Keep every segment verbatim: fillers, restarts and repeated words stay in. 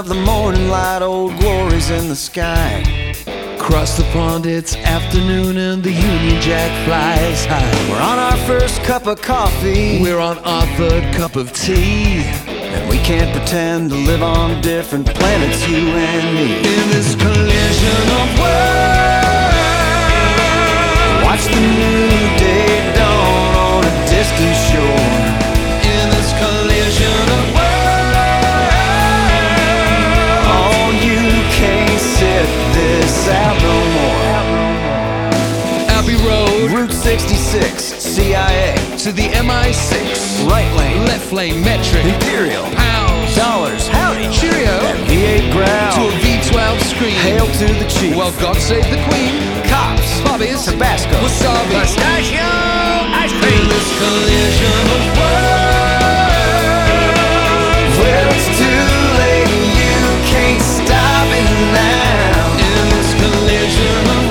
of the morning light, old glory's in the sky. Across the pond it's afternoon and the Union Jack flies high. We're on our first cup of coffee, We're on our third cup of tea, and we can't pretend to live on different planets, you and me. in this collision of worlds. Watch the new day dawn on a distant shore. In this collision of worlds. Oh, you can't sit this out no more. Abbey Road Route sixty-six, C I A. to the M I six. Right lane, Left lane metric. Imperial. Pounds. Dollars, howdy, Cheerio. V eight growl. To a V twelve screen. Hail to the chief. Well, God save the Queen. Cops, Bobbies. Tabasco, Wasabi. pistachio, ice In cream. this collision of worlds. Well, it's too late, you can't stop it now. In this collision of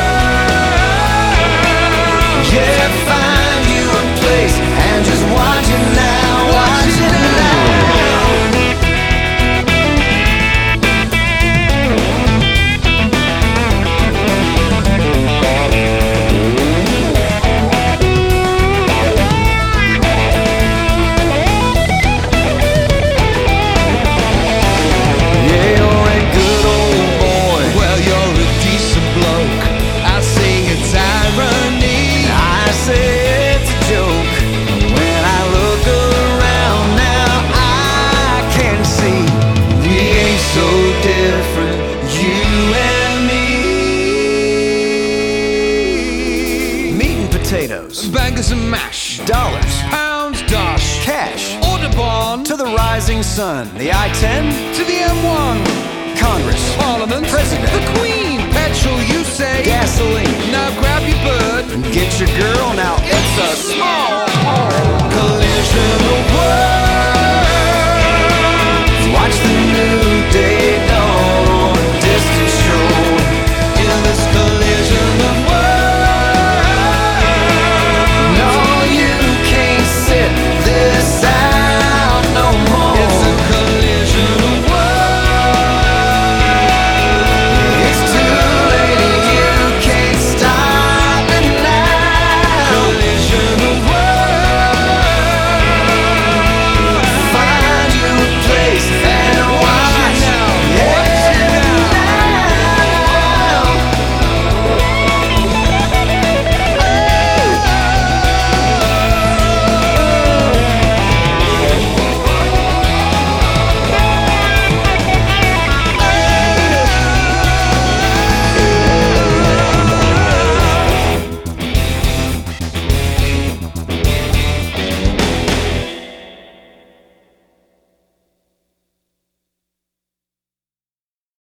worlds. Yeah, find you a place and just watch it now, watch it now. Yeah, you're a good old boy. Well, you're a decent bloke. I say it's irony. I say it's a joke. When I look around now, I can see we ain't so different, you and me. Meat and potatoes, Bangers and mash. dollars, Pounds, dosh. cash, Audubon. to the rising sun, the I ten, To the M one. Congress, Parliament. President. The Queen. Petrol, you say. gasoline, Now grab your bird. and get your girl. Now it's a small Collision